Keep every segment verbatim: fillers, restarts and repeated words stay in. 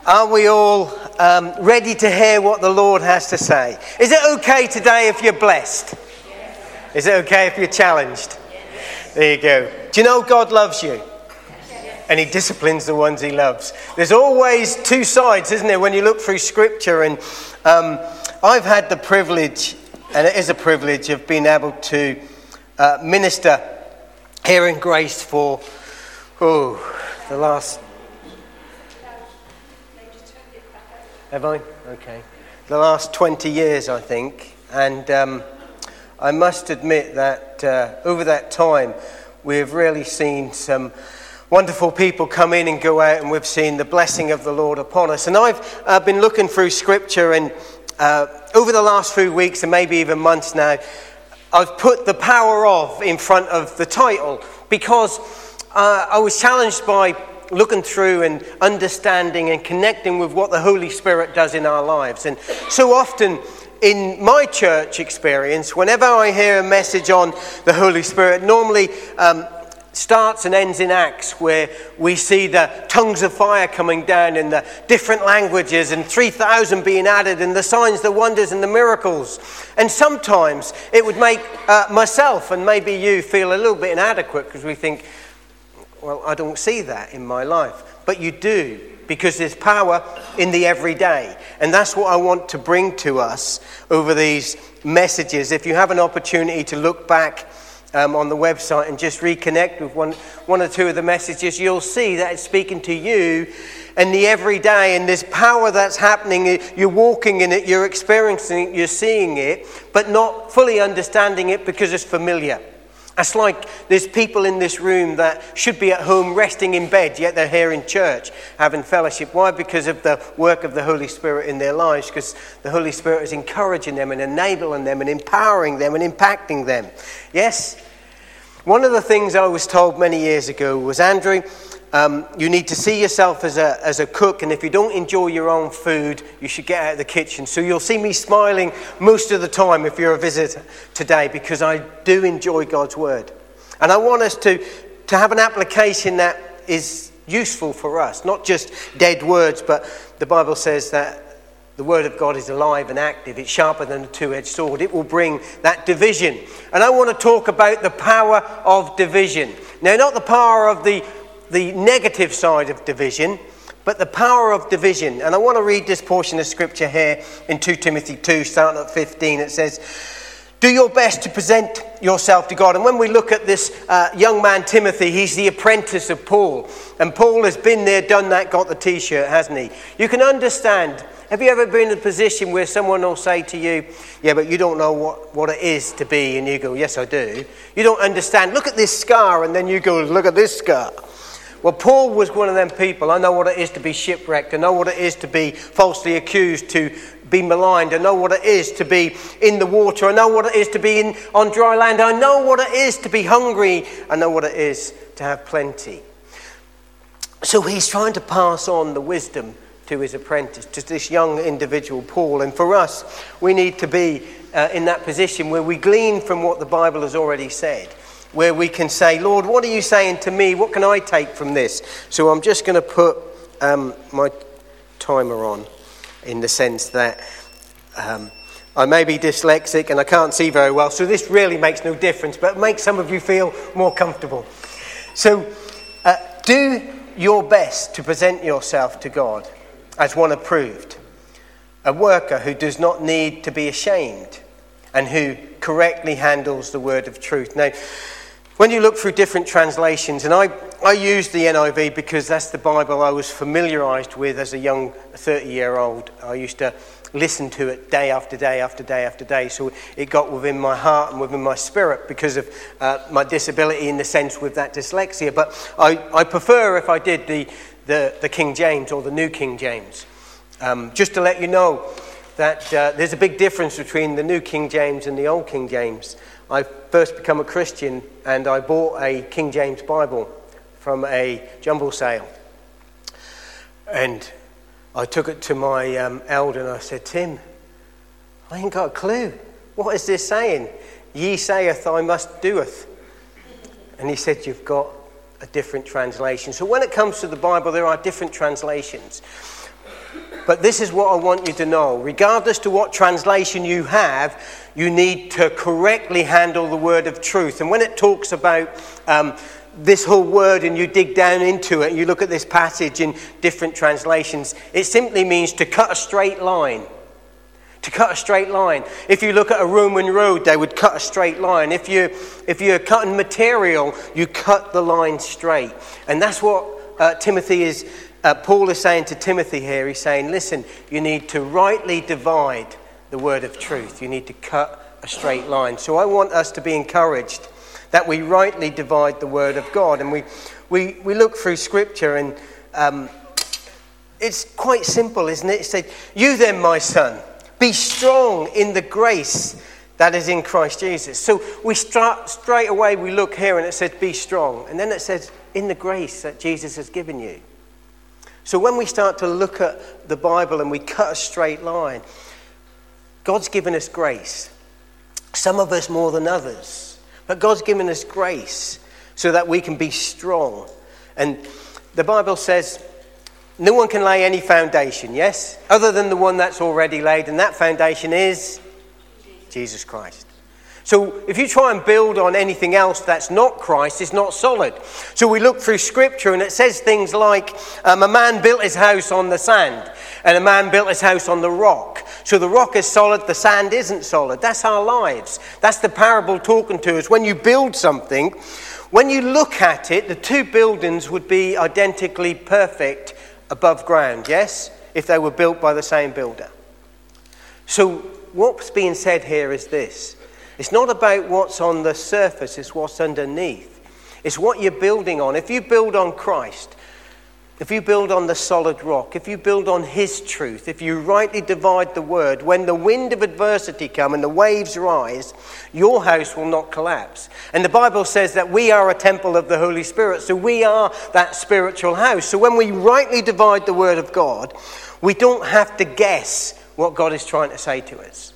Are we all um, ready to hear what the Lord has to say? Is it okay today if you're blessed? Yes. Is it okay if you're challenged? Yes. There you go. Do you know God loves you? Yes. And he disciplines the ones he loves. There's always two sides, isn't there, when you look through Scripture. And um, I've had the privilege, and it is a privilege, of being able to uh, minister here in Grace for oh, the last... Have I? Okay. The last twenty years, I think. And um, I must admit that uh, over that time, we've really seen some wonderful people come in and go out, and we've seen the blessing of the Lord upon us. And I've uh, been looking through Scripture, and uh, over the last few weeks, and maybe even months now, I've put the power of in front of the title, because uh, I was challenged by looking through and understanding and connecting with what the Holy Spirit does in our lives. And so often in my church experience, whenever I hear a message on the Holy Spirit, normally um, starts and ends in Acts, where we see the tongues of fire coming down in the different languages and three thousand being added, and the signs, the wonders and the miracles. And sometimes it would make uh, myself and maybe you feel a little bit inadequate, because we think, well, I don't see that in my life. But you do, because there's power in the everyday. And that's what I want to bring to us over these messages. If you have an opportunity to look back um, on the website and just reconnect with one, one or two of the messages, you'll see that it's speaking to you and the everyday. And there's power that's happening. You're walking in it, you're experiencing it, you're seeing it, but not fully understanding it because it's familiar. It's like there's people in this room that should be at home resting in bed, yet they're here in church having fellowship. Why? Because of the work of the Holy Spirit in their lives, because the Holy Spirit is encouraging them and enabling them and empowering them and impacting them. Yes? One of the things I was told many years ago was, Andrew, Um, you need to see yourself as a as a cook, and if you don't enjoy your own food, you should get out of the kitchen. So you'll see me smiling most of the time if you're a visitor today, because I do enjoy God's word. And I want us to, to have an application that is useful for us, not just dead words, but the Bible says that the word of God is alive and active. It's sharper than a two-edged sword. It will bring that division. And I want to talk about the power of division. Now, not the power of the the negative side of division, but the power of division. And I want to read this portion of Scripture here in Second Timothy two, starting at fifteen. It says, do your best to present yourself to God. And when we look at this uh, young man, Timothy, he's the apprentice of Paul. And Paul has been there, done that, got the T-shirt, hasn't he? You can understand. Have you ever been in a position where someone will say to you, yeah, but you don't know what, what it is to be, and you go, yes, I do. You don't understand. Look at this scar, and then you go, look at this scar. Well, Paul was one of them people. I know what it is to be shipwrecked. I know what it is to be falsely accused, to be maligned. I know what it is to be in the water. I know what it is to be in, on dry land. I know what it is to be hungry. I know what it is to have plenty. So he's trying to pass on the wisdom to his apprentice, to this young individual, Paul. And for us, we need to be uh, in that position where we glean from what the Bible has already said, where we can say, Lord, what are you saying to me? What can I take from this? So I'm just going to put um, my timer on, in the sense that um, I may be dyslexic and I can't see very well, so this really makes no difference, but it makes some of you feel more comfortable. So uh, do your best to present yourself to God as one approved, a worker who does not need to be ashamed, and who correctly handles the word of truth. Now, when you look through different translations, and I, I use the N I V because that's the Bible I was familiarised with as a young thirty-year-old. I used to listen to it day after day after day after day, so it got within my heart and within my spirit because of uh, my disability, in the sense with that dyslexia. But I, I prefer, if I did, the, the, the King James or the New King James. Um, just to let you know that uh, there's a big difference between the New King James and the Old King James. I first became a Christian and I bought a King James Bible from a jumble sale. And I took it to my um, elder and I said, Tim, I ain't got a clue. What is this saying? Ye saith, I must doeth. And he said, you've got a different translation. So when it comes to the Bible, there are different translations. But this is what I want you to know. Regardless to what translation you have, you need to correctly handle the word of truth. And when it talks about um, this whole word and you dig down into it and you look at this passage in different translations, it simply means to cut a straight line. To cut a straight line. If you look at a Roman road, they would cut a straight line. If, you, if you're cutting material, you cut the line straight. And that's what uh, Timothy is, uh, Paul is saying to Timothy here. He's saying, listen, you need to rightly divide the word of truth. You need to cut a straight line. So I want us to be encouraged that we rightly divide the word of God. And we, we, we look through Scripture and um, it's quite simple, isn't it? It said, you then, my son, be strong in the grace that is in Christ Jesus. So we start straight away, we look here and it says, be strong. And then it says, in the grace that Jesus has given you. So when we start to look at the Bible and we cut a straight line, God's given us grace. Some of us more than others. But God's given us grace so that we can be strong. And the Bible says, no one can lay any foundation, yes? Other than the one that's already laid. And that foundation is Jesus Christ. So if you try and build on anything else that's not Christ, it's not solid. So we look through Scripture and it says things like, um, a man built his house on the sand. And a man built his house on the rock. So the rock is solid, the sand isn't solid. That's our lives. That's the parable talking to us. When you build something, when you look at it, the two buildings would be identically perfect above ground, yes? If they were built by the same builder. So what's being said here is this. It's not about what's on the surface, it's what's underneath. It's what you're building on. If you build on Christ, if you build on the solid rock, if you build on his truth, if you rightly divide the word, when the wind of adversity comes and the waves rise, your house will not collapse. And the Bible says that we are a temple of the Holy Spirit, so we are that spiritual house. So when we rightly divide the word of God, we don't have to guess what God is trying to say to us.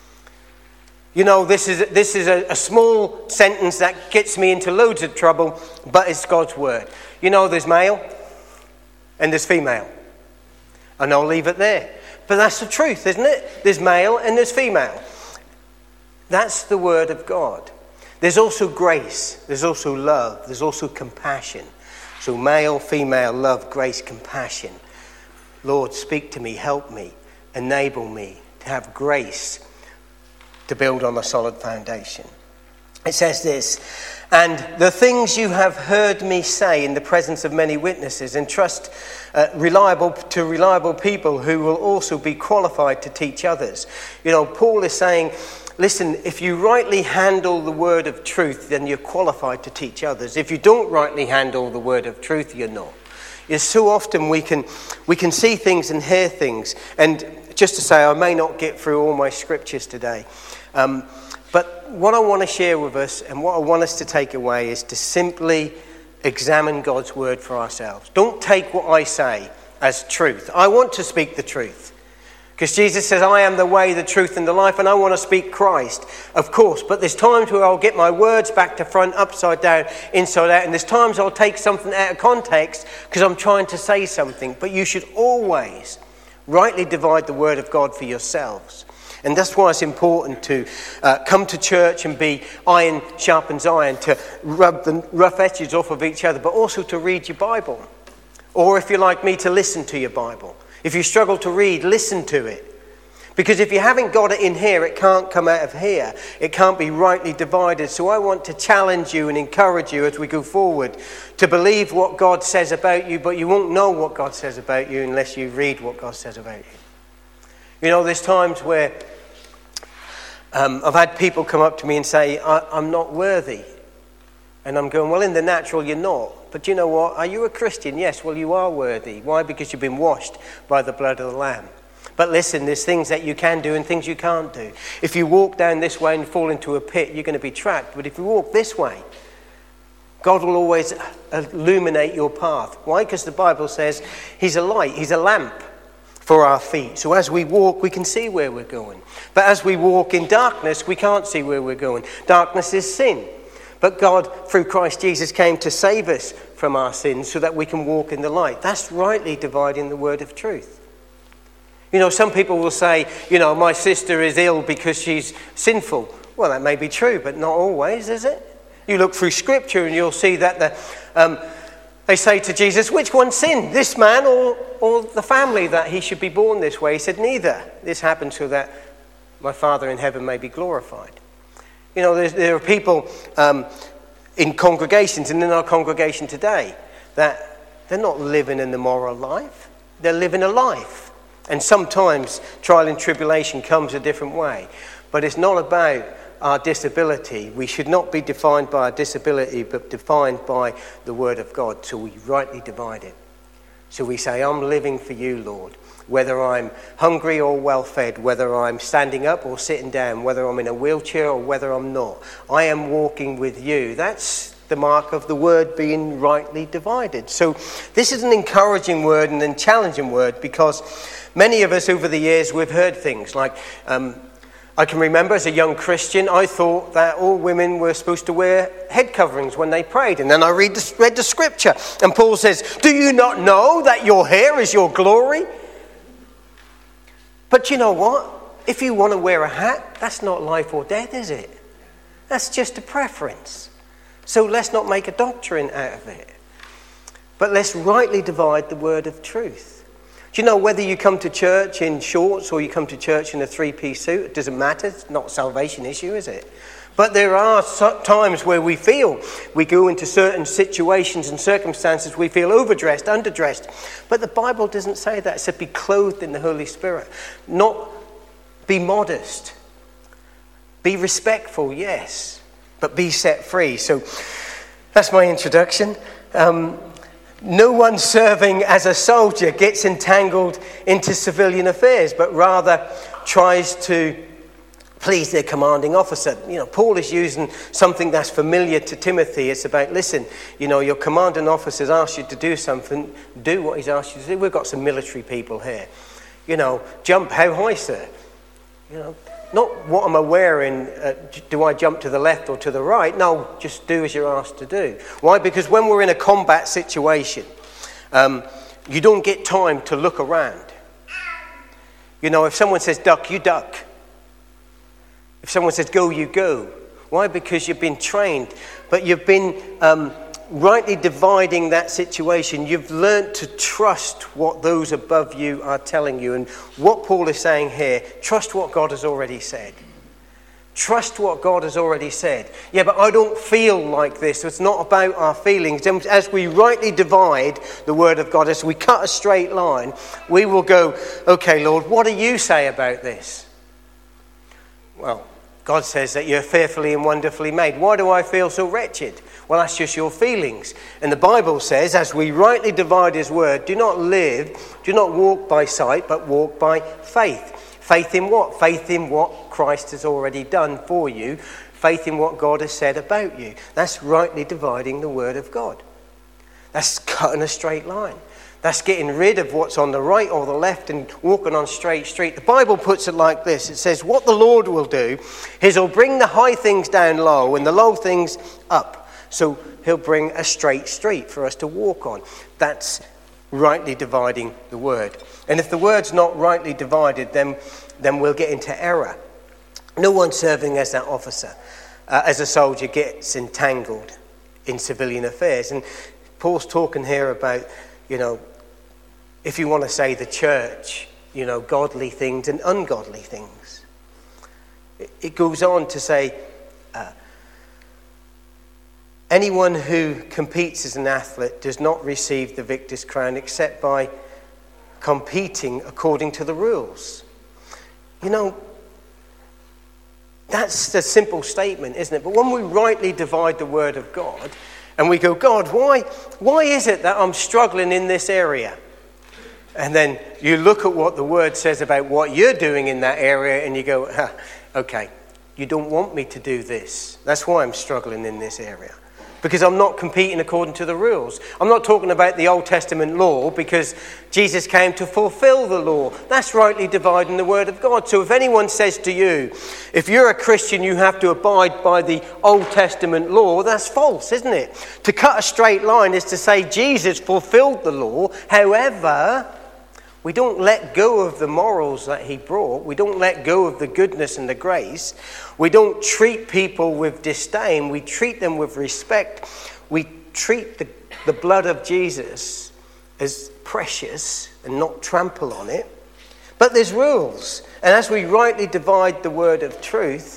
You know, this is, this is a, a small sentence that gets me into loads of trouble, but it's God's word. You know, there's male and there's female. And I'll leave it there. But that's the truth, isn't it? There's male and there's female. That's the word of God. There's also grace. There's also love. There's also compassion. So male, female, love, grace, compassion. Lord, speak to me, help me, enable me to have grace to build on a solid foundation. It says this, and the things you have heard me say in the presence of many witnesses, entrust uh, reliable to reliable people who will also be qualified to teach others. You know, Paul is saying, listen, if you rightly handle the word of truth, then you're qualified to teach others. If you don't rightly handle the word of truth, you're not. It's so often we can we can see things and hear things. And just to say, I may not get through all my scriptures today. Um, but what I want to share with us and what I want us to take away is to simply examine God's word for ourselves. Don't take what I say as truth. I want to speak the truth. Because Jesus says, I am the way, the truth, and the life, and I want to speak Christ, of course. But there's times where I'll get my words back to front, upside down, inside out, and there's times I'll take something out of context because I'm trying to say something. But you should always rightly divide the word of God for yourselves. And that's why it's important to uh, come to church and be iron sharpens iron, to rub the rough edges off of each other, but also to read your Bible. Or if you're like me, to listen to your Bible. If you struggle to read, listen to it. Because if you haven't got it in here, it can't come out of here. It can't be rightly divided. So I want to challenge you and encourage you as we go forward to believe what God says about you, but you won't know what God says about you unless you read what God says about you. You know, there's times where um, I've had people come up to me and say, I, I'm not worthy. And I'm going, well, in the natural, you're not. But you know what? Are you a Christian? Yes, well, you are worthy. Why? Because you've been washed by the blood of the Lamb. But listen, there's things that you can do and things you can't do. If you walk down this way and fall into a pit, you're going to be trapped. But if you walk this way, God will always illuminate your path. Why? Because the Bible says he's a light, he's a lamp for our feet. So as we walk, we can see where we're going. But as we walk in darkness, we can't see where we're going. Darkness is sin. But God, through Christ Jesus, came to save us from our sins so that we can walk in the light. That's rightly dividing the word of truth. You know, some people will say, you know, my sister is ill because she's sinful. Well, that may be true, but not always, is it? You look through Scripture and you'll see that the, um, they say to Jesus, which one sinned, this man or, or the family, that he should be born this way? He said, neither. This happened so that my Father in heaven may be glorified. You know, there are people um, in congregations and in our congregation today that they're not living in the moral life. They're living a life. And sometimes trial and tribulation comes a different way. But it's not about our disability. We should not be defined by our disability, but defined by the Word of God. So we rightly divide it. So we say, I'm living for you, Lord. Whether I'm hungry or well-fed, whether I'm standing up or sitting down, whether I'm in a wheelchair or whether I'm not, I am walking with you. That's the mark of the word being rightly divided. So this is an encouraging word and a challenging word, because many of us over the years, we've heard things like, um, I can remember as a young Christian, I thought that all women were supposed to wear head coverings when they prayed. And then I read the, read the scripture, and Paul says, do you not know that your hair is your glory? But you know what? If you want to wear a hat, that's not life or death, is it? That's just a preference. So let's not make a doctrine out of it. But let's rightly divide the word of truth. Do you know, whether you come to church in shorts or you come to church in a three-piece suit, it doesn't matter. It's not a salvation issue, is it? But there are times where we feel, we go into certain situations and circumstances, we feel overdressed, underdressed. But the Bible doesn't say that. It said be clothed in the Holy Spirit. Not be modest. Be respectful, yes. But be set free. So that's my introduction. Um, no one serving as a soldier gets entangled into civilian affairs, but rather tries to please their commanding officer. You know, Paul is using something that's familiar to Timothy. It's about, listen, you know, your commanding officer's asked you to do something, do what he's asked you to do. We've got some military people here. You know, jump, how high, sir? You know, not what am I wearing, uh, do I jump to the left or to the right? No, just do as you're asked to do. Why? Because when we're in a combat situation, um, you don't get time to look around. You know, if someone says duck, you duck. If someone says go, you go. Why? Because you've been trained, but you've been um, rightly dividing that situation. You've learned to trust what those above you are telling you. And what Paul is saying here, trust what God has already said. Trust what God has already said. Yeah, but I don't feel like this. It's not about our feelings. As we rightly divide the word of God, as we cut a straight line, we will go, okay, Lord, what do you say about this? Well, God says that you're fearfully and wonderfully made. Why do I feel so wretched? Well, that's just your feelings. And the Bible says, as we rightly divide his word, do not live, do not walk by sight, but walk by faith. Faith in what? Faith in what Christ has already done for you. Faith in what God has said about you. That's rightly dividing the word of God. That's cutting a straight line. That's getting rid of what's on the right or the left and walking on straight street. The Bible puts it like this. It says, what the Lord will do is he'll bring the high things down low and the low things up. So he'll bring a straight street for us to walk on. That's rightly dividing the word. And if the word's not rightly divided, then, then we'll get into error. No one serving as that officer, uh, as a soldier, gets entangled in civilian affairs. And Paul's talking here about, you know, if you want to say the church, you know, godly things and ungodly things. It goes on to say, uh, anyone who competes as an athlete does not receive the victor's crown except by competing according to the rules. You know, that's a simple statement, isn't it? But when we rightly divide the word of God and we go, God, why, why is it that I'm struggling in this area? And then you look at what the word says about what you're doing in that area and you go, ah, okay, you don't want me to do this. That's why I'm struggling in this area. Because I'm not competing according to the rules. I'm not talking about the Old Testament law because Jesus came to fulfill the law. That's rightly dividing the word of God. So if anyone says to you, if you're a Christian, you have to abide by the Old Testament law, that's false, isn't it? To cut a straight line is to say Jesus fulfilled the law. However, We don't let go of the morals that he brought. We don't let go of the goodness and the grace. We don't treat people with disdain. We treat them with respect. We treat the, the blood of Jesus as precious and not trample on it. But there's rules. And as we rightly divide the word of truth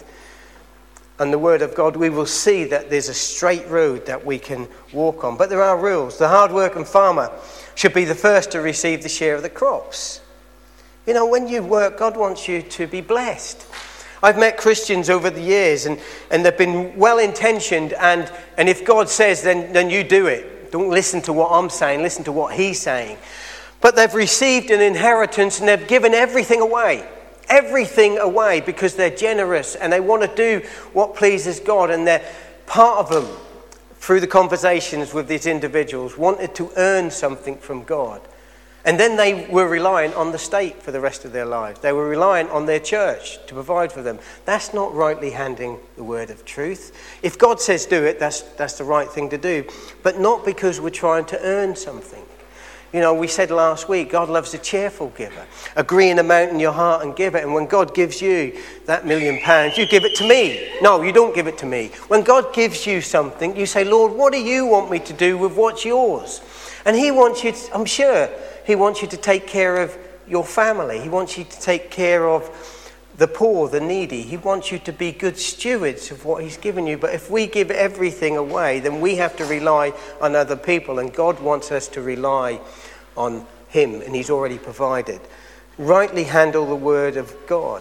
and the word of God, we will see that there's a straight road that we can walk on. But there are rules. The hard-working farmer should be the first to receive the share of the crops. You know, when you work, God wants you to be blessed. I've met Christians over the years, and, and they've been well-intentioned, and, and if God says, then, then you do it. Don't listen to what I'm saying, listen to what he's saying. But they've received an inheritance, and they've given everything away. Everything away because they're generous, and they want to do what pleases God, and they're part of them. Through the conversations with these individuals, wanted to earn something from God. And then they were reliant on the state for the rest of their lives. They were reliant on their church to provide for them. That's not rightly handing the word of truth. If God says do it, that's, that's the right thing to do. But not because we're trying to earn something. You know, we said last week, God loves a cheerful giver. Agree an amount in your heart and give it. And when God gives you that million pounds, you give it to me. No, you don't give it to me. When God gives you something, you say, Lord, what do you want me to do with what's yours? And he wants you to, I'm sure, he wants you to take care of your family. He wants you to take care of the poor, the needy. He wants you to be good stewards of what he's given you. But if we give everything away, then we have to rely on other people. And God wants us to rely on him, and he's already provided. Rightly handle the word of God.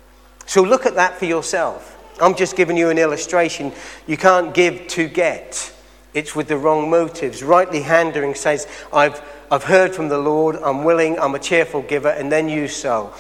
So look at that for yourself. I'm just giving you an illustration. You can't give to get. It's with the wrong motives. Rightly handling says, I've, I've heard from the Lord, I'm willing, I'm a cheerful giver, and then you sow.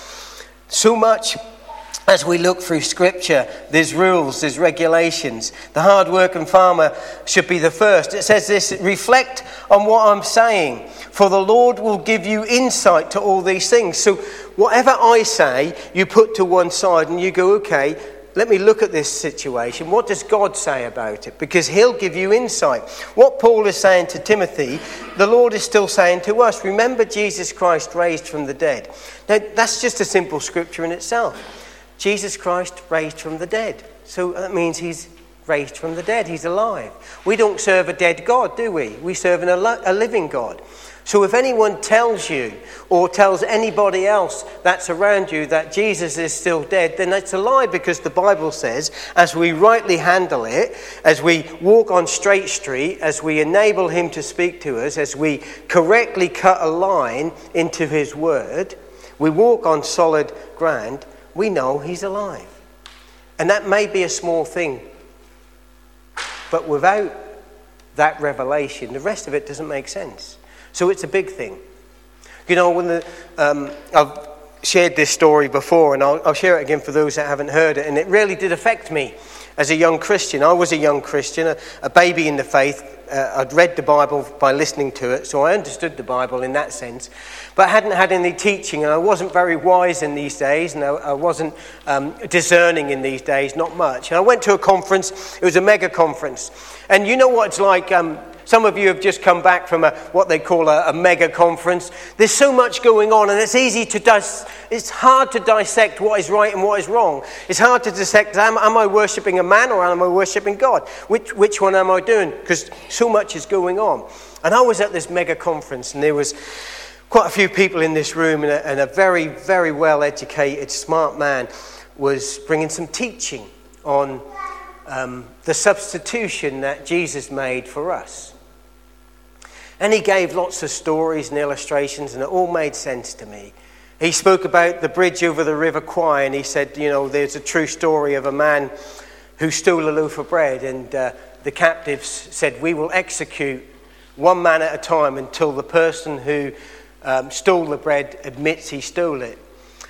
So much as we look through Scripture, there's rules, there's regulations. The hard-working farmer should be the first. It says this, reflect on what I'm saying, for the Lord will give you insight to all these things. So whatever I say, you put to one side and you go, okay, let me look at this situation. What does God say about it? Because he'll give you insight. What Paul is saying to Timothy, the Lord is still saying to us. Remember Jesus Christ raised from the dead. Now, that's just a simple scripture in itself. Jesus Christ raised from the dead. So that means he's raised from the dead. He's alive. We don't serve a dead God, do we? We serve an, a living God. So if anyone tells you or tells anybody else that's around you that Jesus is still dead, then it's a lie, because the Bible says, as we rightly handle it, as we walk on straight street, as we enable him to speak to us, as we correctly cut a line into his word, we walk on solid ground, we know he's alive. And that may be a small thing, but without that revelation, the rest of it doesn't make sense. So it's a big thing. You know, when the, um, I've shared this story before, and I'll, I'll share it again for those that haven't heard it, and it really did affect me as a young Christian. I was a young Christian, a, a baby in the faith. Uh, I'd read the Bible by listening to it, so I understood the Bible in that sense, but I hadn't had any teaching, and I wasn't very wise in these days, and I, I wasn't um, discerning in these days, not much. And I went to a conference. It was a mega conference, and you know what it's like. Um, Some of you have just come back from a, what they call a, a mega conference. There's so much going on, and it's easy to dis- it's hard to dissect what is right and what is wrong. It's hard to dissect, am, am I worshipping a man or am I worshipping God? Which, which one am I doing? Because so much is going on. And I was at this mega conference, and there was quite a few people in this room, and a, and a very, very well-educated, smart man was bringing some teaching on um, the substitution that Jesus made for us. And he gave lots of stories and illustrations, and it all made sense to me. He spoke about the bridge over the River Kwai, and he said, you know, there's a true story of a man who stole a loaf of bread, and uh, the captives said, we will execute one man at a time until the person who um, stole the bread admits he stole it.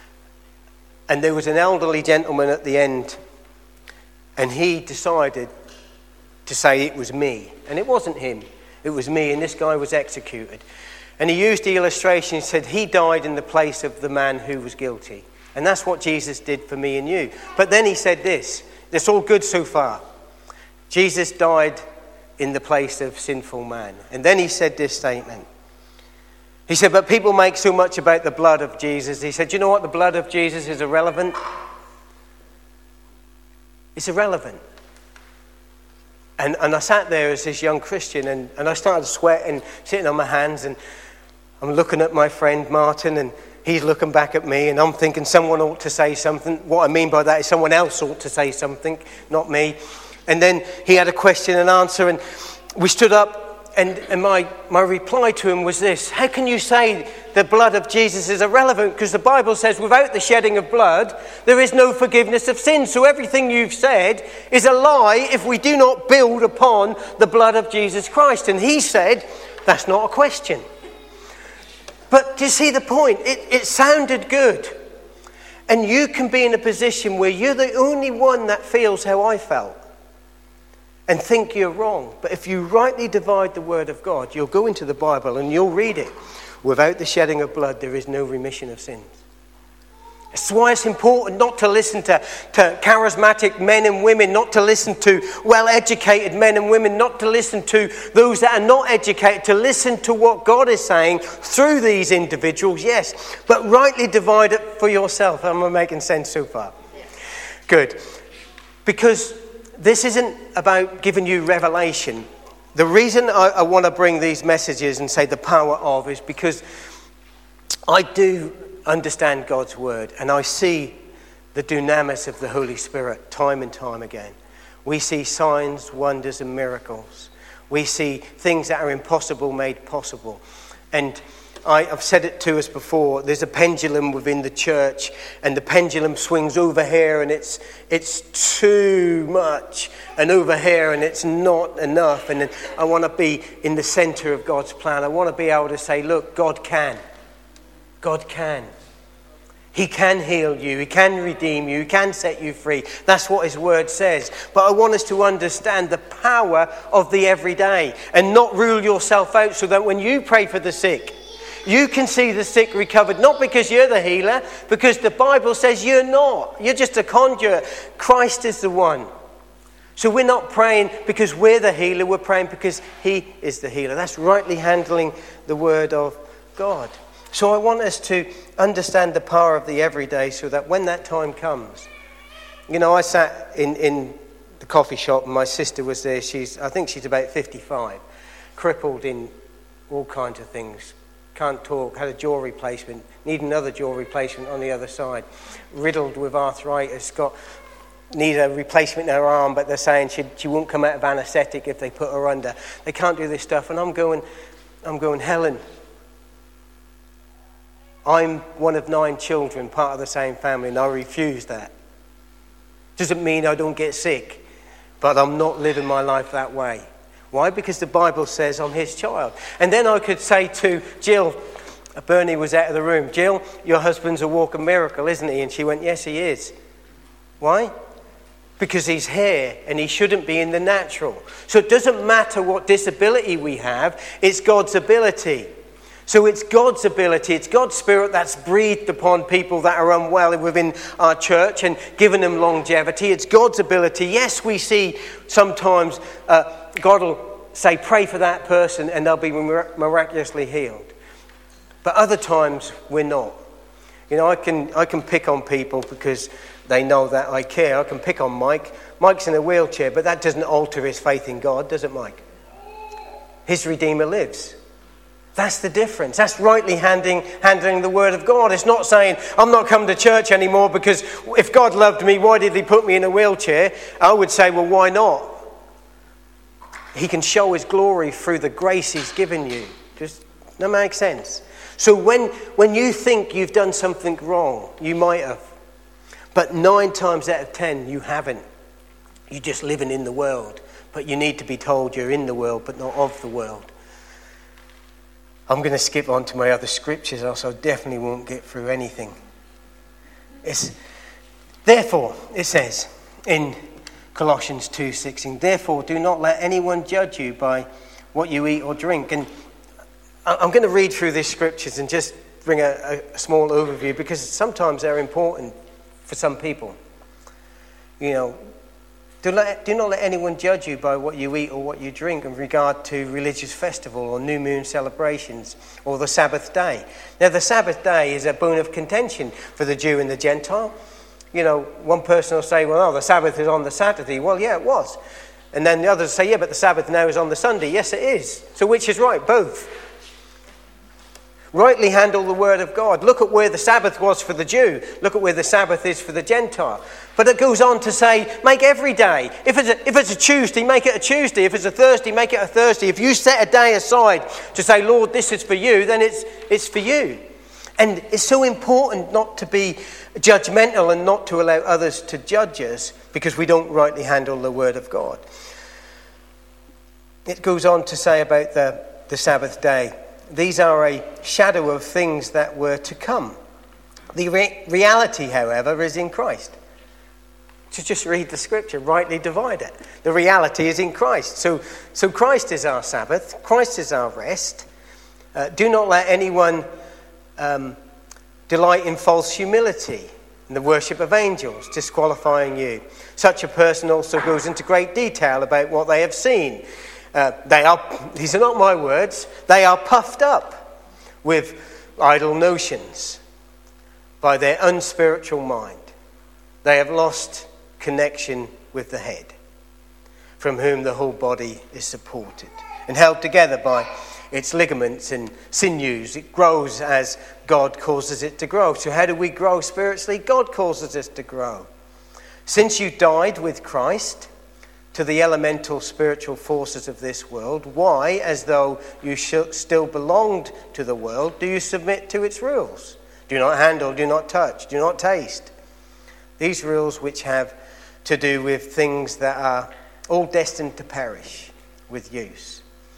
And there was an elderly gentleman at the end, and he decided to say it was me. And it wasn't him. It was me, and this guy was executed. And he used the illustration. He said he died in the place of the man who was guilty. And that's what Jesus did for me and you. But then he said this. It's all good so far. Jesus died in the place of sinful man. And then he said this statement. He said, but people make so much about the blood of Jesus. He said, you know what? The blood of Jesus is irrelevant. It's irrelevant. And, and I sat there as this young Christian, and, and I started sweating, sitting on my hands, and I'm looking at my friend Martin, and he's looking back at me, and I'm thinking someone ought to say something. What I mean by that is someone else ought to say something, not me. And then he had a question and answer, and we stood up, and, and my, my reply to him was this: how can you say the blood of Jesus is irrelevant? Because the Bible says without the shedding of blood, there is no forgiveness of sins. So everything you've said is a lie if we do not build upon the blood of Jesus Christ. And he said, that's not a question. But do you see the point? It, it sounded good. And you can be in a position where you're the only one that feels how I felt and think you're wrong. But if you rightly divide the word of God, you'll go into the Bible and you'll read it. Without the shedding of blood, there is no remission of sins. That's why it's important not to listen to, to charismatic men and women, not to listen to well-educated men and women, not to listen to those that are not educated, to listen to what God is saying through these individuals, yes, but rightly divide it for yourself. Am I making sense so far? Yeah. Good. Because this isn't about giving you revelation. The reason I, I want to bring these messages and say the power of is because I do understand God's word, and I see the dunamis of the Holy Spirit time and time again. We see signs, wonders, and miracles. We see things that are impossible made possible. And I, I've said it to us before, there's a pendulum within the church, and the pendulum swings over here, and it's it's too much, and over here, and it's not enough. And I want to be in the center of God's plan. I want to be able to say, look, God can. God can. He can heal you. He can redeem you. He can set you free. That's what his word says. But I want us to understand the power of the everyday and not rule yourself out, so that when you pray for the sick, you can see the sick recovered, not because you're the healer, because the Bible says you're not. You're just a conduit. Christ is the one. So we're not praying because we're the healer. We're praying because he is the healer. That's rightly handling the word of God. So I want us to understand the power of the everyday, so that when that time comes, you know, I sat in, in the coffee shop and my sister was there. She's, I think she's about fifty-five, crippled in all kinds of things. Can't talk, had a jaw replacement, need another jaw replacement on the other side, riddled with arthritis, got need a replacement in her arm, but they're saying she she won't come out of anaesthetic if they put her under. They can't do this stuff, and I'm going, I'm going, Helen, I'm one of nine children, part of the same family, and I refuse that. Doesn't mean I don't get sick, but I'm not living my life that way. Why? Because the Bible says I'm his child. And then I could say to Jill, Bernie was out of the room, Jill, your husband's a walking miracle, isn't he? And she went, yes, he is. Why? Because he's here and he shouldn't be in the natural. So it doesn't matter what disability we have, it's God's ability. So it's God's ability, it's God's Spirit that's breathed upon people that are unwell within our church and given them longevity. It's God's ability. Yes, we see sometimes uh, God will say, pray for that person and they'll be miraculously healed. But other times we're not. You know, I can I can pick on people because they know that I care. I can pick on Mike. Mike's in a wheelchair, but that doesn't alter his faith in God, does it, Mike? His Redeemer lives. That's the difference. That's rightly handling, handling the word of God. It's not saying, I'm not coming to church anymore because if God loved me, why did he put me in a wheelchair? I would say, well, why not? He can show his glory through the grace he's given you. Does that make sense? So when, when you think you've done something wrong, you might have. But nine times out of ten, you haven't. You're just living in the world. But you need to be told you're in the world, but not of the world. I'm going to skip on to my other scriptures, else I definitely won't get through anything. It's, therefore, it says in Colossians two sixteen, therefore do not let anyone judge you by what you eat or drink. And I'm going to read through these scriptures and just bring a, a small overview, because sometimes they're important for some people. You know, Do, let, do not let anyone judge you by what you eat or what you drink in regard to religious festival or new moon celebrations or the Sabbath day. Now, the Sabbath day is a bone of contention for the Jew and the Gentile. You know, one person will say, well, oh, the Sabbath is on the Saturday. Well, yeah, it was. And then the others say, yeah, but the Sabbath now is on the Sunday. Yes, it is. So which is right? Both. Rightly handle the word of God. Look at where the Sabbath was for the Jew. Look at where the Sabbath is for the Gentile. But it goes on to say, make every day. If it's a, if it's a Tuesday, make it a Tuesday. If it's a Thursday, make it a Thursday. If you set a day aside to say, Lord, this is for you, then it's it's for you. And it's so important not to be judgmental and not to allow others to judge us because we don't rightly handle the word of God. It goes on to say about the, the Sabbath day. These are a shadow of things that were to come. The re- reality, however, is in Christ. To just read the scripture, rightly divide it. The reality is in Christ. So, so Christ is our Sabbath. Christ is our rest. Uh, do not let anyone um, delight in false humility and the worship of angels, disqualifying you. Such a person also goes into great detail about what they have seen. Uh, they are, these are not my words, they are puffed up with idle notions by their unspiritual mind. They have lost connection with the head, from whom the whole body is supported and held together by its ligaments and sinews. It grows as God causes it to grow. So how do we grow spiritually? God causes us to grow. Since you died with Christ to the elemental spiritual forces of this world, why, as though you still belonged to the world, do you submit to its rules? Do not handle, do not touch, do not taste. These rules which have to do with things that are all destined to perish with use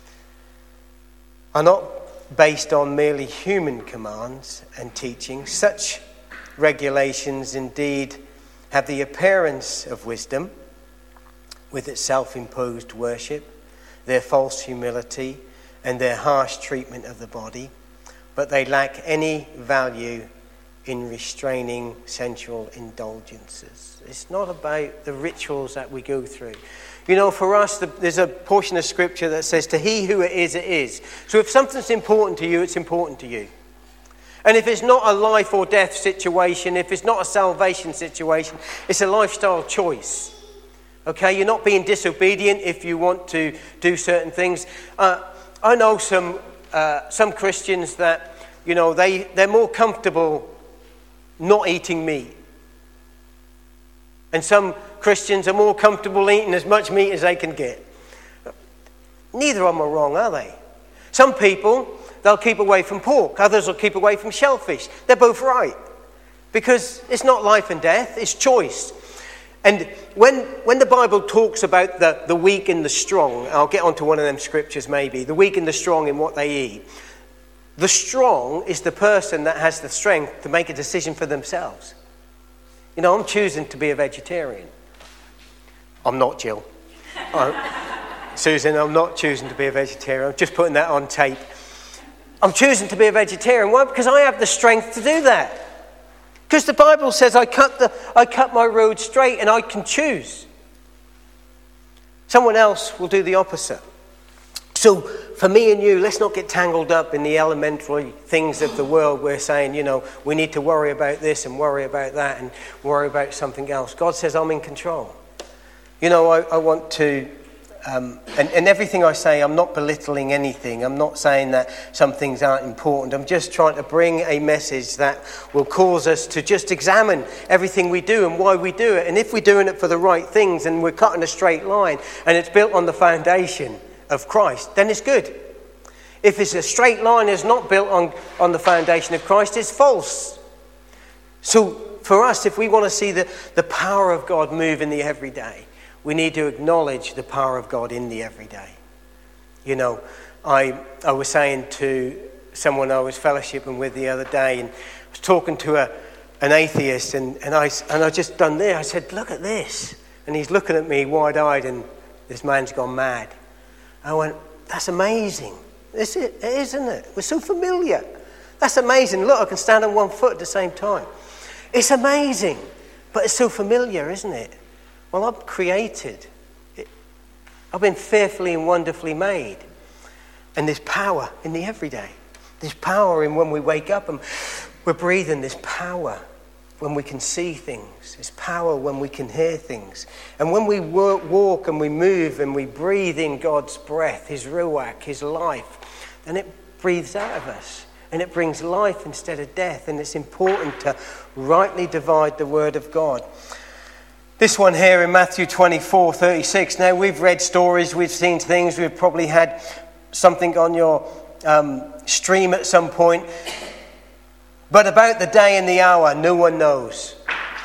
are not based on merely human commands and teaching. Such regulations indeed have the appearance of wisdom, with its self-imposed worship, their false humility, and their harsh treatment of the body, but they lack any value in restraining sensual indulgences. It's not about the rituals that we go through. You know, for us, the, there's a portion of scripture that says, to he who it is, it is. So if something's important to you, it's important to you. And if it's not a life or death situation, if it's not a salvation situation, it's a lifestyle choice. Okay, you're not being disobedient if you want to do certain things. Uh, I know some uh, some Christians that, you know, they, they're more comfortable not eating meat. And some Christians are more comfortable eating as much meat as they can get. Neither of them are wrong, are they? Some people, they'll keep away from pork. Others will keep away from shellfish. They're both right. Because it's not life and death, it's choice. And when when the Bible talks about the, the weak and the strong, I'll get onto one of them scriptures maybe, the weak and the strong in what they eat. The strong is the person that has the strength to make a decision for themselves. You know, I'm choosing to be a vegetarian. I'm not, Jill. Oh, Susan, I'm not choosing to be a vegetarian. I'm just putting that on tape. I'm choosing to be a vegetarian. Why? Because I have the strength to do that. Because the Bible says I cut the I cut my road straight and I can choose. Someone else will do the opposite. So for me and you, let's not get tangled up in the elementary things of the world. We're saying, you know, we need to worry about this and worry about that and worry about something else. God says I'm in control. You know, I, I want to, um, and, and everything I say, I'm not belittling anything. I'm not saying that some things aren't important. I'm just trying to bring a message that will cause us to just examine everything we do and why we do it. And if we're doing it for the right things and we're cutting a straight line and it's built on the foundation of Christ, then it's good. If it's a straight line is not built on, on the foundation of Christ, it's false. So for us, if we want to see the, the power of God move in the everyday, we need to acknowledge the power of God in the everyday. You know, I I was saying to someone I was fellowshipping with the other day, and I was talking to a an atheist, and, and I and I just done there. I said, "Look at this," and he's looking at me wide-eyed, and this man's gone mad. I went, "That's amazing. Is it? It is, isn't it? We're so familiar. That's amazing. Look, I can stand on one foot at the same time. It's amazing, but it's so familiar, isn't it? Well, I'm created. I've been fearfully and wonderfully made. And there's power in the everyday. There's power in when we wake up and we're breathing. There's power when we can see things. There's power when we can hear things. And when we work, walk and we move and we breathe in God's breath, his ruach, his life, then it breathes out of us. And it brings life instead of death. And it's important to rightly divide the word of God. This one here in Matthew twenty-four thirty-six. Now, we've read stories, we've seen things, we've probably had something on your um, stream at some point. But about the day and the hour, no one knows.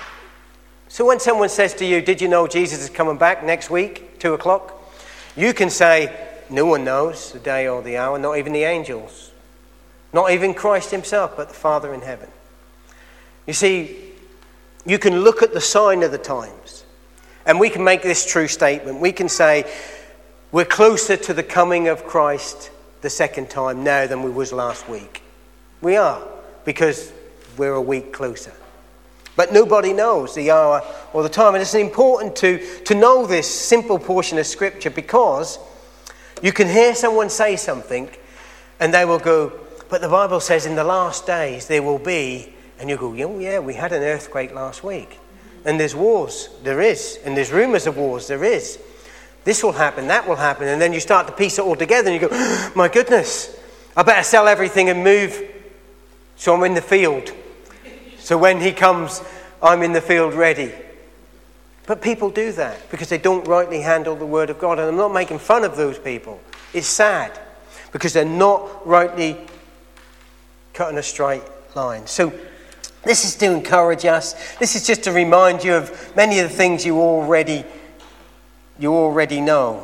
So when someone says to you, did you know Jesus is coming back next week, two o'clock? You can say, no one knows the day or the hour, not even the angels. Not even Christ himself, but the Father in heaven. You see, you can look at the sign of the times, and we can make this true statement. We can say we're closer to the coming of Christ the second time now than we was last week. We are, because we're a week closer. But nobody knows the hour or the time. And it's important to, to know this simple portion of Scripture, because you can hear someone say something and they will go, but the Bible says in the last days there will be... And you go, oh yeah, we had an earthquake last week. And there's wars. There is. And there's rumours of wars. There is. This will happen. That will happen. And then you start to piece it all together and you go, oh, my goodness, I better sell everything and move so I'm in the field. So when he comes, I'm in the field ready. But people do that because they don't rightly handle the word of God. And I'm not making fun of those people. It's sad because they're not rightly cutting a straight line. So this is to encourage us. This is just to remind you of many of the things you already, you already know.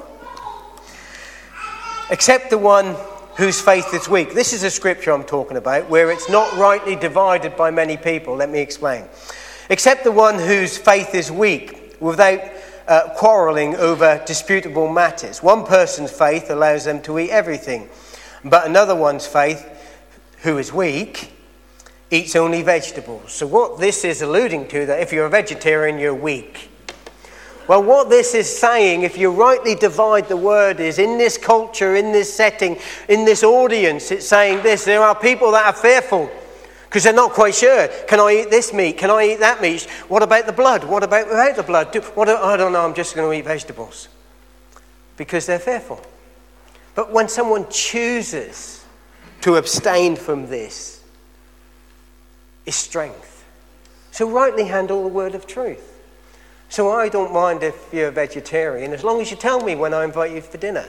Except the one whose faith is weak. This is a scripture I'm talking about where it's not rightly divided by many people. Let me explain. Except the one whose faith is weak, without uh, quarrelling over disputable matters. One person's faith allows them to eat everything, but another one's faith, who is weak, eats only vegetables. So what this is alluding to, that if you're a vegetarian, you're weak. Well, what this is saying, if you rightly divide the word, is in this culture, in this setting, in this audience, it's saying this: there are people that are fearful because they're not quite sure. Can I eat this meat? Can I eat that meat? What about the blood? What about without the blood? Do, what, I don't know, I'm just going to eat vegetables. Because they're fearful. But when someone chooses to abstain from this, is strength. So rightly handle the word of truth. So I don't mind if you're a vegetarian, as long as you tell me when I invite you for dinner.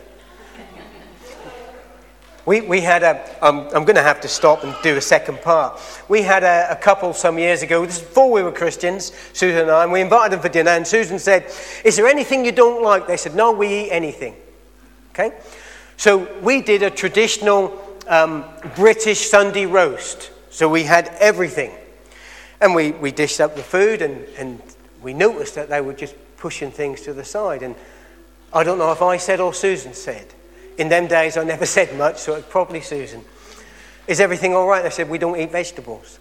We we had a, um, I'm going to have to stop and do a second part. We had a, a couple some years ago, this is before we were Christians, Susan and I, and we invited them for dinner, and Susan said, is there anything you don't like? They said, no, we eat anything. Okay? So we did a traditional um, British Sunday roast. So we had everything. And we, we dished up the food, and, and we noticed that they were just pushing things to the side. And I don't know if I said or Susan said. In them days, I never said much, so it's probably Susan. Is everything all right? They said, we don't eat vegetables.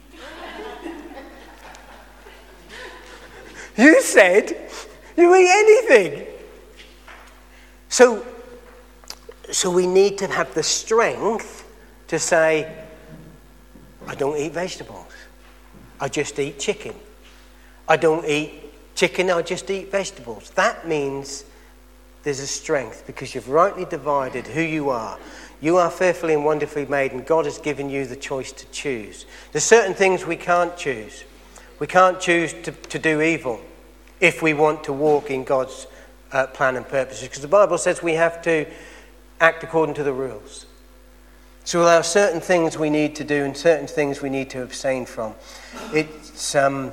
You said you eat anything. So, so we need to have the strength to say, I don't eat vegetables. I just eat chicken. I don't eat chicken, I just eat vegetables. That means there's a strength because you've rightly divided who you are. You are fearfully and wonderfully made, and God has given you the choice to choose. There's certain things we can't choose. We can't choose to, to do evil if we want to walk in God's uh, plan and purposes, because the Bible says we have to act according to the rules. So there are certain things we need to do and certain things we need to abstain from. It's um,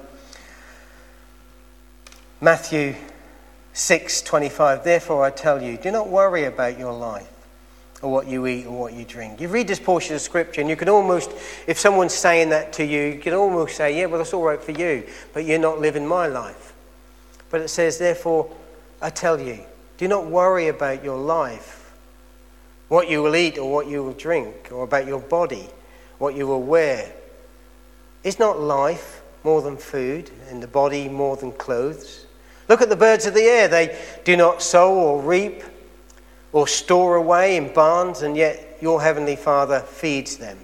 Matthew six twenty-five. Therefore I tell you, do not worry about your life or what you eat or what you drink. You read this portion of Scripture and you can almost, if someone's saying that to you, you can almost say, yeah, well, that's all right for you, but you're not living my life. But it says, therefore I tell you, do not worry about your life, what you will eat or what you will drink, or about your body, what you will wear. Is not life more than food, and the body more than clothes? Look at the birds of the air. They do not sow or reap or store away in barns, and yet your heavenly Father feeds them.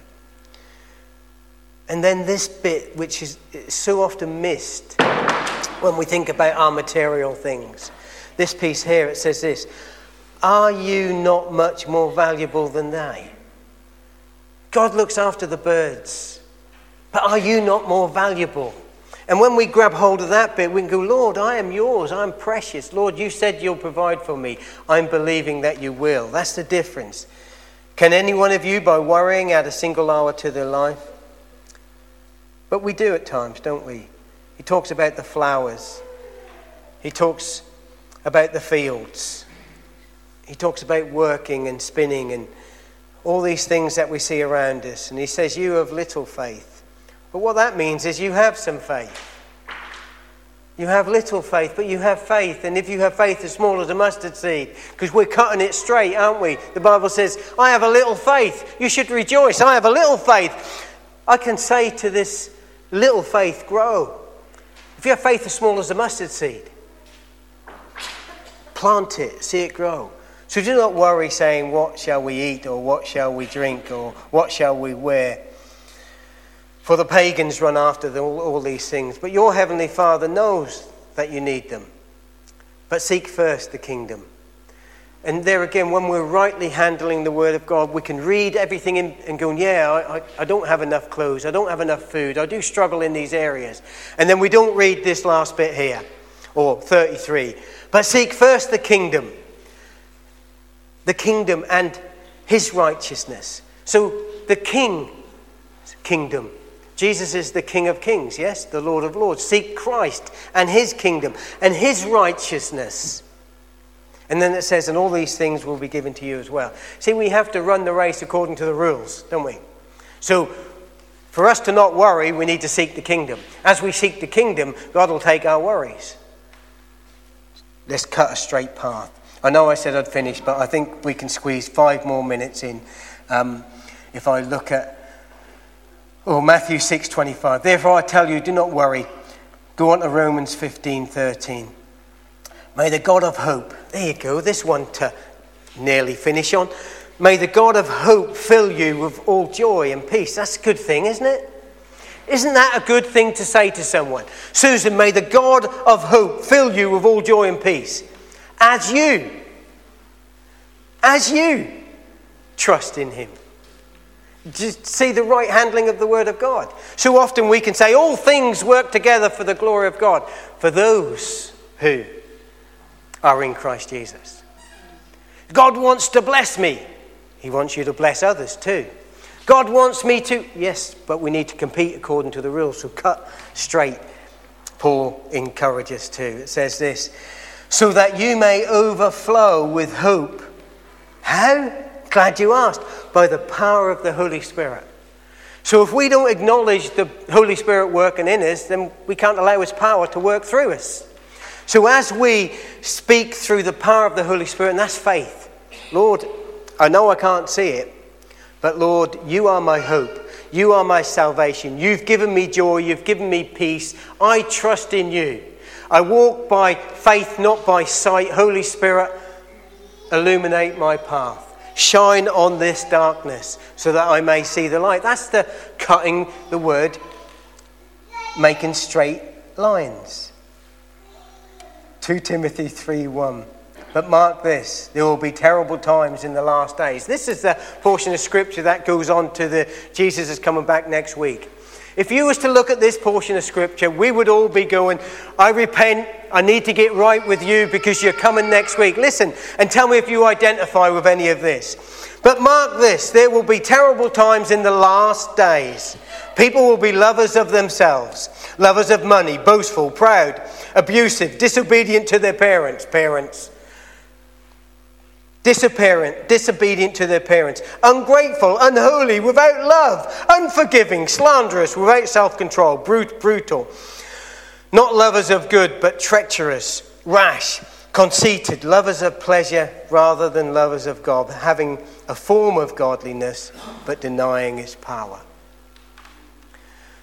And then this bit, which is so often missed when we think about our material things. This piece here, it says this: are you not much more valuable than they? God looks after the birds, but are you not more valuable? And when we grab hold of that bit, we can go, Lord, I am yours. I'm precious. Lord, you said you'll provide for me. I'm believing that you will. That's the difference. Can any one of you, by worrying, add a single hour to their life? But we do at times, don't we? He talks about the flowers. He talks about the fields. He talks about working and spinning and all these things that we see around us. And he says, you have little faith. But what that means is you have some faith. You have little faith, but you have faith. And if you have faith as small as a mustard seed, because we're cutting it straight, aren't we? The Bible says, I have a little faith. You should rejoice. I have a little faith. I can say to this little faith, grow. If you have faith as small as a mustard seed, plant it, see it grow. So do not worry saying, what shall we eat, or what shall we drink, or what shall we wear? For the pagans run after them, all, all these things. But your heavenly Father knows that you need them. But seek first the kingdom. And there again, when we're rightly handling the word of God, we can read everything in, and go, yeah, I, I, I don't have enough clothes. I don't have enough food. I do struggle in these areas. And then we don't read this last bit here, or thirty-three. But seek first the kingdom. The kingdom and his righteousness. So the king's kingdom. Jesus is the King of Kings, yes, the Lord of Lords. Seek Christ and his kingdom and his righteousness. And then it says, and all these things will be given to you as well. See, we have to run the race according to the rules, don't we? So for us to not worry, we need to seek the kingdom. As we seek the kingdom, God will take our worries. Let's cut a straight path. I know I said I'd finish, but I think we can squeeze five more minutes in. Um, if I look at Oh, Matthew six twenty-five. Therefore I tell you, do not worry. Go on to Romans fifteen thirteen. May the God of hope, there you go, this one to nearly finish on. May the God of hope fill you with all joy and peace. That's a good thing, isn't it? Isn't that a good thing to say to someone? Susan, may the God of hope fill you with all joy and peace. As you, as you trust in him. Just see the right handling of the word of God. So often we can say all things work together for the glory of God, for those who are in Christ Jesus. God wants to bless me. He wants you to bless others too. God wants me to, yes, but we need to compete according to the rules. So cut straight. Paul encourages too. It says this, so that you may overflow with hope. How? Glad you asked. By the power of the Holy Spirit. So if we don't acknowledge the Holy Spirit working in us, then we can't allow his power to work through us. So as we speak through the power of the Holy Spirit, and that's faith. Lord, I know I can't see it, but Lord, you are my hope. You are my salvation. You've given me joy. You've given me peace. I trust in you. I walk by faith, not by sight. Holy Spirit, illuminate my path. Shine on this darkness so that I may see the light. That's the cutting the word, making straight lines. Second Timothy three one. But mark this, there will be terrible times in the last days. This is the portion of scripture that goes on to the Jesus is coming back next week. If you was to look at this portion of scripture, we would all be going, I repent, I need to get right with you because you're coming next week. Listen, and tell me if you identify with any of this. But mark this, there will be terrible times in the last days. People will be lovers of themselves, lovers of money, boastful, proud, abusive, disobedient to their parents, parents. Disobedient, disobedient to their parents, ungrateful, unholy, without love, unforgiving, slanderous, without self-control, brute, brutal, not lovers of good, but treacherous, rash, conceited, lovers of pleasure rather than lovers of God, having a form of godliness, but denying its power.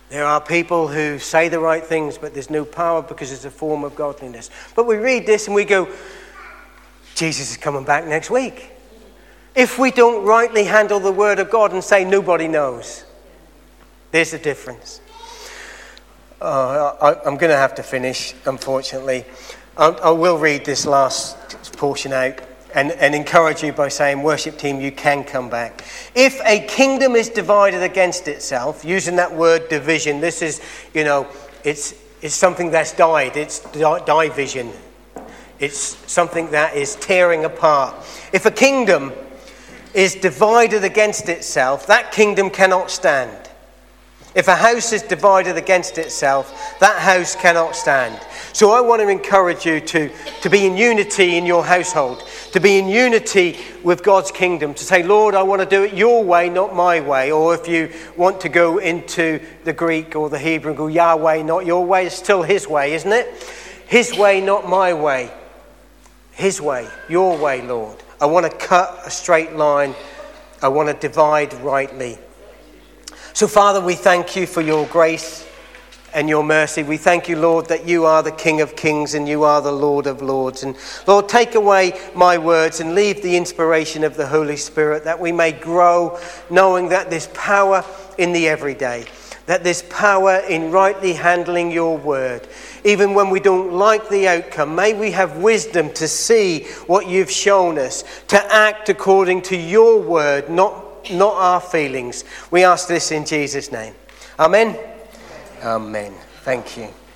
There are people who say the right things, but there's no power because it's a form of godliness. But we read this and we go, Jesus is coming back next week. If we don't rightly handle the word of God and say nobody knows, there's the difference. Uh, I, I'm going to have to finish, unfortunately. I, I will read this last portion out and, and encourage you by saying, worship team, you can come back. If a kingdom is divided against itself, using that word division, this is, you know, it's it's something that's died. It's di- division. It's something that is tearing apart. If a kingdom is divided against itself, that kingdom cannot stand. If a house is divided against itself, that house cannot stand. So I want to encourage you to, to be in unity in your household, to be in unity with God's kingdom, to say, Lord, I want to do it your way, not my way. Or if you want to go into the Greek or the Hebrew and go, Yahweh, not your way, it's still his way, isn't it? His way, not my way. His way, your way, Lord. I want to cut a straight line. I want to divide rightly. So, Father, we thank you for your grace and your mercy. We thank you, Lord, that you are the King of Kings and you are the Lord of Lords. And, Lord, take away my words and leave the inspiration of the Holy Spirit, that we may grow knowing that there's power in the everyday, that there's power in rightly handling your word. Even when we don't like the outcome, may we have wisdom to see what you've shown us, to act according to your word, not Not our feelings. We ask this in Jesus' name. Amen. Amen. Thank you.